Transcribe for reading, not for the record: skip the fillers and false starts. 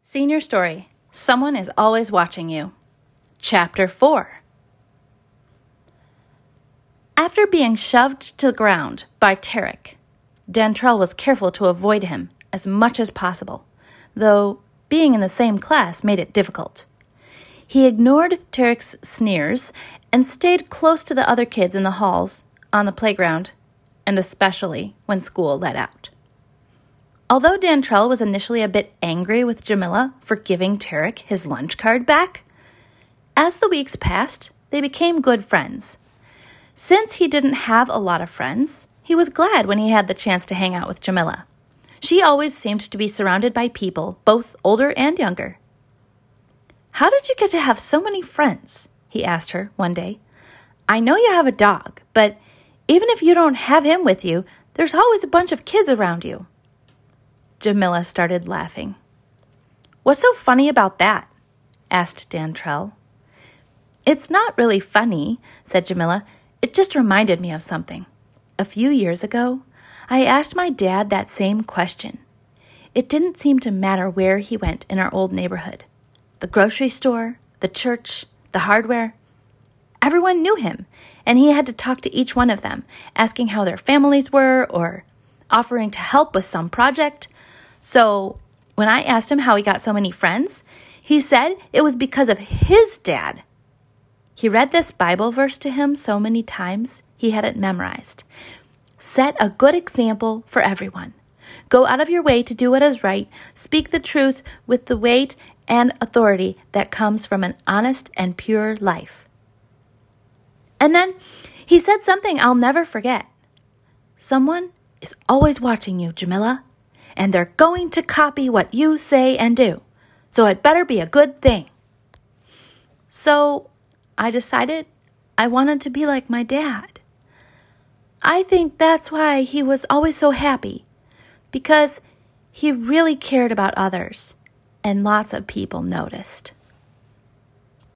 Senior Story, Someone is Always Watching You. Chapter 4. After being shoved to the ground by Tarek, Dantrell was careful to avoid him as much as possible, though being in the same class made it difficult. He ignored Tarek's sneers and stayed close to the other kids in the halls, on the playground, and especially when school let out. Although Dantrell was initially a bit angry with Jamila for giving Tarek his lunch card back, as the weeks passed, they became good friends. Since he didn't have a lot of friends, he was glad when he had the chance to hang out with Jamila. She always seemed to be surrounded by people, both older and younger. "How did you get to have so many friends?" he asked her one day. "I know you have a dog, but even if you don't have him with you, there's always a bunch of kids around you." Jamila started laughing. "What's so funny about that?" asked Dantrell. "It's not really funny," said Jamila. "It just reminded me of something. A few years ago, I asked my dad that same question. It didn't seem to matter where he went in our old neighborhood. The grocery store, the church, the hardware. Everyone knew him, and he had to talk to each one of them, asking how their families were or offering to help with some project. So when I asked him how he got so many friends, he said it was because of his dad. He read this Bible verse to him so many times, he had it memorized. Set a good example for everyone. Go out of your way to do what is right. Speak the truth with the weight and authority that comes from an honest and pure life." And then he said something I'll never forget. "Someone is always watching you, Jamila, and they're going to copy what you say and do, so it better be a good thing." So I decided I wanted to be like my dad. I think that's why he was always so happy, because he really cared about others, and lots of people noticed.